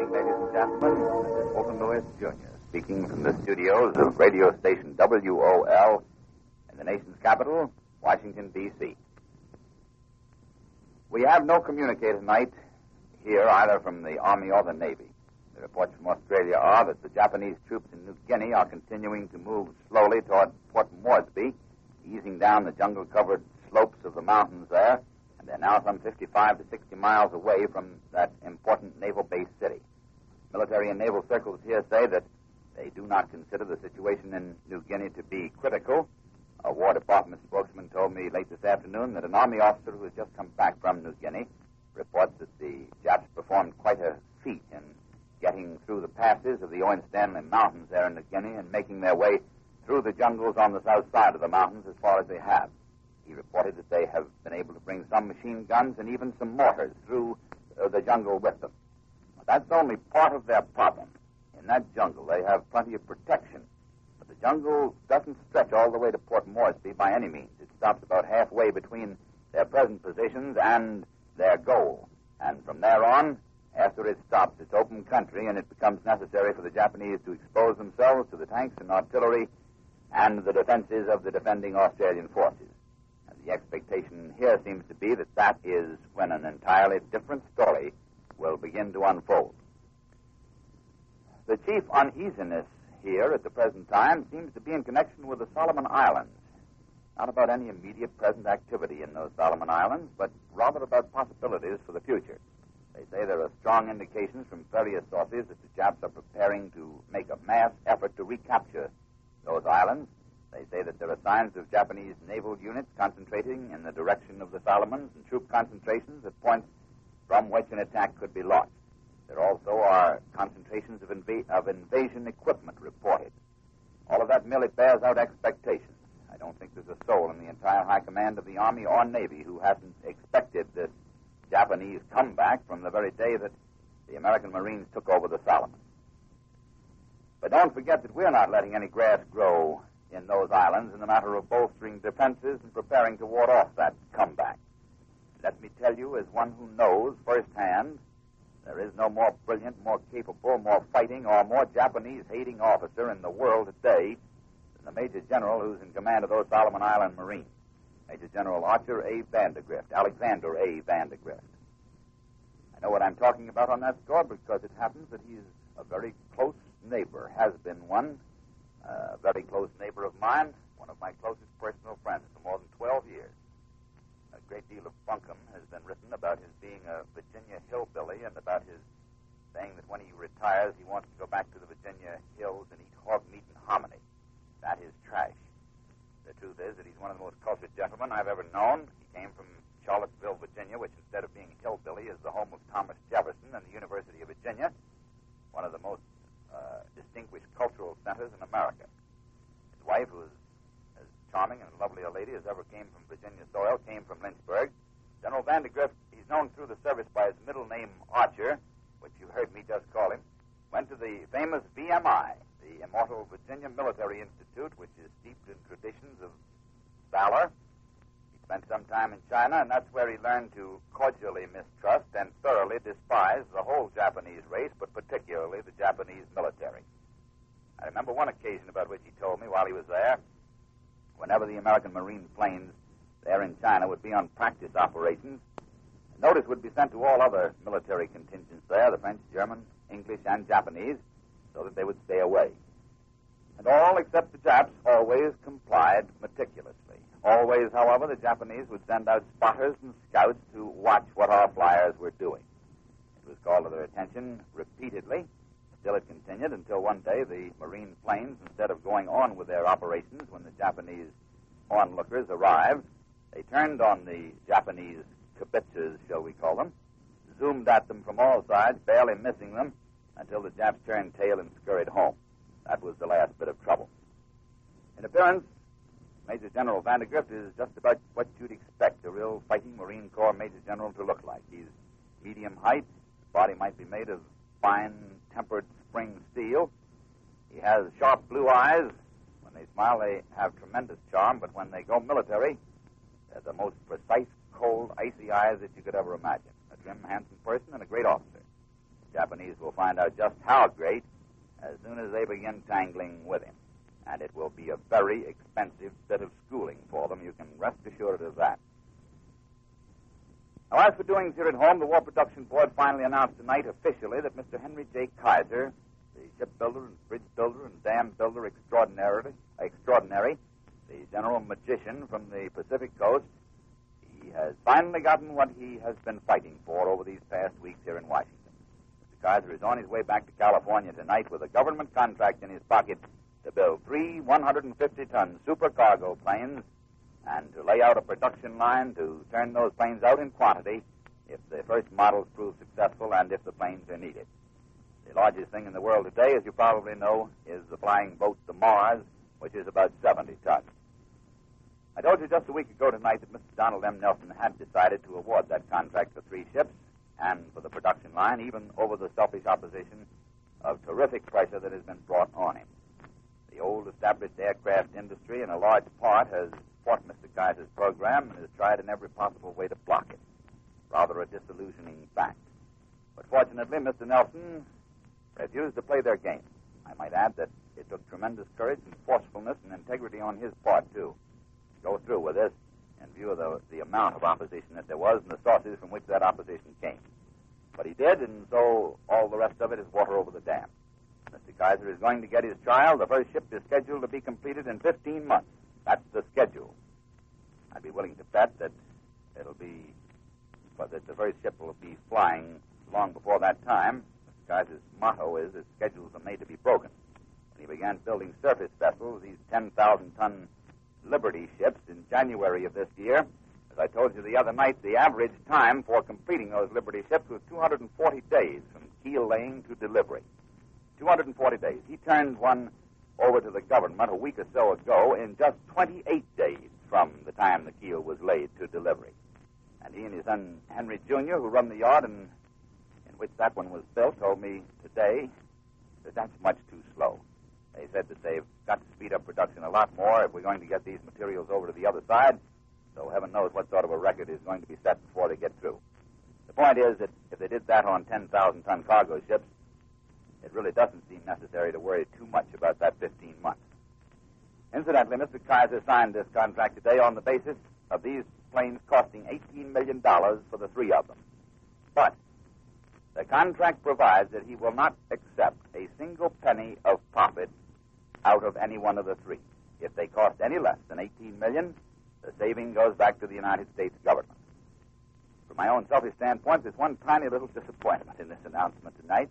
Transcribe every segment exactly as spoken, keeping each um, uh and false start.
evening, ladies and gentlemen. This is Fulton Lewis, Junior, speaking from the studios of radio station W O L in the nation's capital, Washington, D C We have no communicator tonight here, either from the Army or the Navy. The reports from Australia are that the Japanese troops in New Guinea are continuing to move slowly toward Port Moresby, easing down the jungle-covered slopes of the mountains there, and they're now some fifty-five to sixty miles away from that important naval base city. Military and naval circles here say that they do not consider the situation in New Guinea to be critical. A War Department spokesman told me late this afternoon that an Army officer who has just come back from New Guinea reports that the Japs performed quite a feat in getting through the passes of the Owen Stanley Mountains there in New Guinea and making their way through the jungles on the south side of the mountains as far as they have. He reported that they have been able to bring some machine guns and even some mortars through uh, the jungle with them. But that's only part of their problem. In that jungle, they have plenty of protection. But the jungle doesn't stretch all the way to Port Moresby by any means. It stops about halfway between their present positions and their goal. And from there on, after it stops, it's open country, and it becomes necessary for the Japanese to expose themselves to the tanks and artillery and the defenses of the defending Australian forces. And the expectation here seems to be that that is when an entirely different story will begin to unfold. The chief uneasiness here at the present time seems to be in connection with the Solomon Islands. Not about any immediate present activity in those Solomon Islands, but rather about possibilities for the future. They say there are strong indications from various sources that the Japs are preparing to make a mass effort to recapture those islands. They say that there are signs of Japanese naval units concentrating in the direction of the Solomons and troop concentrations at points from which an attack could be launched. There also are concentrations of, inv- of invasion equipment reported. All of that merely bears out expectations. I don't think there's a soul in the entire high command of the Army or Navy who hasn't expected this Japanese comeback from the very day that the American Marines took over the Solomons. But don't forget that we're not letting any grass grow in those islands in the matter of bolstering defenses and preparing to ward off that comeback. Let me tell you, as one who knows firsthand, there is no more brilliant, more capable, more fighting, or more Japanese-hating officer in the world today than the Major General who's in command of those Solomon Island Marines. Major General Archer A. Vandegrift, Alexander A. Vandegrift. I know what I'm talking about on that score because it happens that he's a very close neighbor, has been one, a very close neighbor of mine, one of my closest personal friends for more than twelve years. A great deal of bunkum has been written about his being a Virginia hillbilly and about his saying that when he retires he wants to go back to the Virginia hills and eat hog meat and hominy. That is trash. The truth is that he's one of the most cultured gentlemen I've ever known. He came from Charlottesville, Virginia, which instead of being hillbilly is the home of Thomas Jefferson and the University of Virginia, one of the most uh, distinguished cultural centers in America. His wife, who is as charming and lovely a lady as ever came from Virginia soil, came from Lynchburg. General Vandegrift, he's known through the service by his middle name, Archer, which you heard me just call him, went to the famous V M I, the immortal Virginia Military Institute, which is steeped in traditions of valor. He spent some time in China, and that's where he learned to cordially mistrust and thoroughly despise the whole Japanese race, but particularly the Japanese military. I remember one occasion about which he told me while he was there. Whenever the American Marine planes there in China would be on practice operations, notice would be sent to all other military contingents there, the French, German, English, and Japanese, so that they would stay away. And all except the Japs always complied meticulously. Always, however, the Japanese would send out spotters and scouts to watch what our flyers were doing. It was called to their attention repeatedly. Still it continued until one day the Marine planes, instead of going on with their operations when the Japanese onlookers arrived, they turned on the Japanese kibitzers, shall we call them, zoomed at them from all sides, barely missing them, until the Japs turned tail and scurried home. That was the last bit of trouble. In appearance, Major General Vandegrift is just about what you'd expect a real fighting Marine Corps Major General to look like. He's medium height. His body might be made of fine, tempered spring steel. He has sharp blue eyes. When they smile, they have tremendous charm, but when they go military, they're the most precise, cold, icy eyes that you could ever imagine. A trim, handsome person and a great officer. The Japanese will find out just how great as soon as they begin tangling with him. And it will be a very expensive bit of schooling for them. You can rest assured of that. Now, as for doings here at home, the War Production Board finally announced tonight officially that Mister Henry J. Kaiser, the shipbuilder and bridge builder and dam builder extraordinary, extraordinary, the general magician from the Pacific Coast, he has finally gotten what he has been fighting for over these past weeks here in Washington. Mister Kaiser is on his way back to California tonight with a government contract in his pocket to build three one hundred fifty ton supercargo planes and to lay out a production line to turn those planes out in quantity if the first models prove successful and if the planes are needed. The largest thing in the world today, as you probably know, is the flying boat, the Mars, which is about seventy tons. I told you just a week ago tonight that Mister Donald M. Nelson had decided to award that contract for three ships and for the production line, even over the selfish opposition of terrific pressure that has been brought on him. The old established aircraft industry, in a large part, has fought Mister Kaiser's program and has tried in every possible way to block it. Rather a disillusioning fact. But fortunately, Mister Nelson refused to play their game. I might add that it took tremendous courage and forcefulness and integrity on his part, too, to go through with this in view of the, the amount of opposition that there was and the sources from which that opposition came. But he did, and so all the rest of it is water over the dam. Mister Kaiser is going to get his trial. The first ship is scheduled to be completed in fifteen months. That's the schedule. I'd be willing to bet that it'll be, but that the first ship will be flying long before that time. Mister Kaiser's motto is that schedules are made to be broken. When he began building surface vessels, these ten thousand ton Liberty ships, in January of this year, as I told you the other night, the average time for completing those Liberty ships was two hundred forty days from keel laying to delivery. two hundred forty days. He turned one over to the government a week or so ago in just twenty-eight days from the time the keel was laid to delivery. And he and his son Henry Junior, who run the yard in, in which that one was built, told me today that that's much too slow. They said that they've got to speed up production a lot more if we're going to get these materials over to the other side, so heaven knows what sort of a record is going to be set before they get through. The point is that if they did that on ten thousand ton cargo ships, it really doesn't seem necessary to worry too much about that fifteen months. Incidentally, Mister Kaiser signed this contract today on the basis of these planes costing eighteen million dollars for the three of them. But the contract provides that he will not accept a single penny of profit out of any one of the three. If they cost any less than eighteen million dollars, the saving goes back to the United States government. From my own selfish standpoint, there's one tiny little disappointment in this announcement tonight.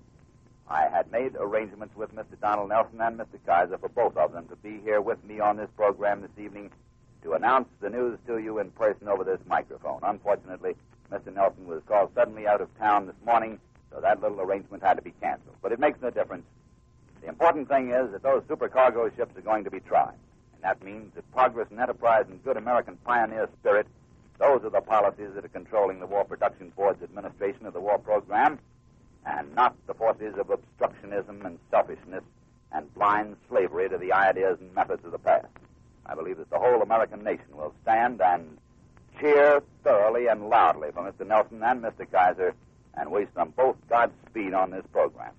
I had made arrangements with Mister Donald Nelson and Mister Kaiser for both of them to be here with me on this program this evening to announce the news to you in person over this microphone. Unfortunately, Mister Nelson was called suddenly out of town this morning, so that little arrangement had to be canceled. But it makes no difference. The important thing is that those supercargo ships are going to be tried. And that means that progress and enterprise and good American pioneer spirit, those are the policies that are controlling the War Production Board's administration of the war program, and not the forces of obstructionism and selfishness and blind slavery to the ideas and methods of the past. I believe that the whole American nation will stand and cheer thoroughly and loudly for Mister Nelson and Mister Kaiser and wish them both Godspeed on this program.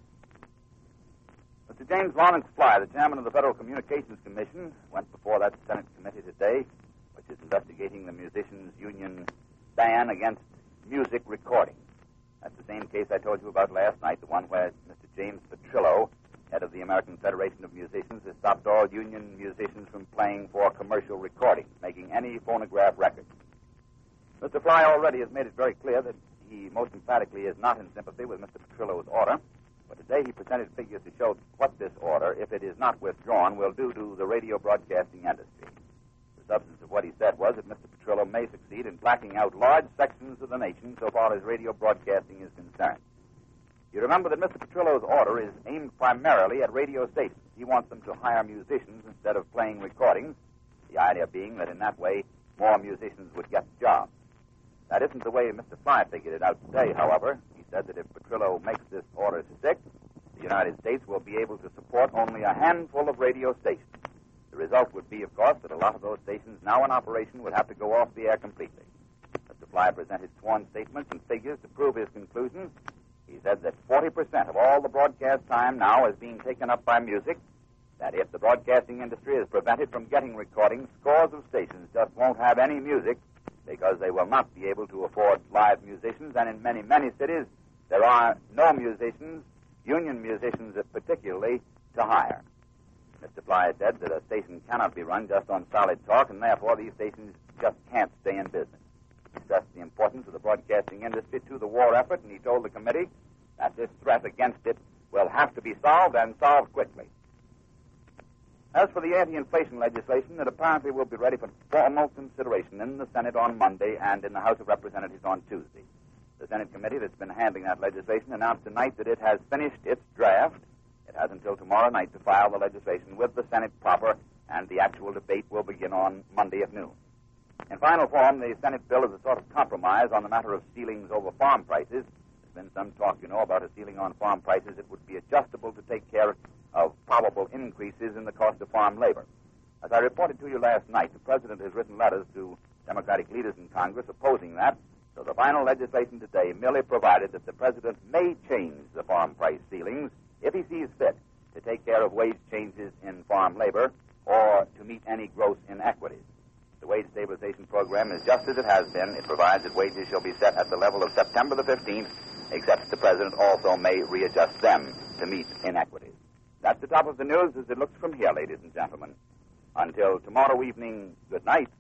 Mister James Lawrence Fly, the chairman of the Federal Communications Commission, went before that Senate committee today, which is investigating the Musicians' Union ban against music recording. That's the same case I told you about last night, the one where Mister James Petrillo, head of the American Federation of Musicians, has stopped all union musicians from playing for commercial recordings, making any phonograph record. Mister Fly already has made it very clear that he most emphatically is not in sympathy with Mister Petrillo's order, but today he presented figures to show what this order, if it is not withdrawn, will do to the radio broadcasting industry. The substance of what he said was that Mister Petrillo may succeed in blacking out large sections of the nation so far as radio broadcasting is concerned. You remember that Mister Petrillo's order is aimed primarily at radio stations. He wants them to hire musicians instead of playing recordings, the idea being that in that way more musicians would get jobs. That isn't the way Mister Fly figured it out today, however. He said that if Petrillo makes this order stick, the United States will be able to support only a handful of radio stations. The result would be, of course, that a lot of those stations now in operation would have to go off the air completely. Mister Fly presented sworn statements and figures to prove his conclusions. He said that forty percent of all the broadcast time now is being taken up by music, that if the broadcasting industry is prevented from getting recordings, scores of stations just won't have any music because they will not be able to afford live musicians, and in many, many cities, there are no musicians, union musicians particularly, to hire. Mister Bly said that a station cannot be run just on solid talk, and therefore these stations just can't stay in business. He stressed the importance of the broadcasting industry to the war effort, and he told the committee that this threat against it will have to be solved, and solved quickly. As for the anti-inflation legislation, it apparently will be ready for formal consideration in the Senate on Monday and in the House of Representatives on Tuesday. The Senate committee that's been handling that legislation announced tonight that it has finished its draft. It has until tomorrow night to file the legislation with the Senate proper, and the actual debate will begin on Monday at noon. In final form, the Senate bill is a sort of compromise on the matter of ceilings over farm prices. There's been some talk, you know, about a ceiling on farm prices. It would be adjustable to take care of probable increases in the cost of farm labor. As I reported to you last night, the President has written letters to Democratic leaders in Congress opposing that, so the final legislation today merely provided that the President may change the farm price ceilings if he sees fit to take care of wage changes in farm labor or to meet any gross inequities. The wage stabilization program is just as it has been. It provides that wages shall be set at the level of September the fifteenth, except the President also may readjust them to meet inequities. That's the top of the news as it looks from here, ladies and gentlemen. Until tomorrow evening, good night.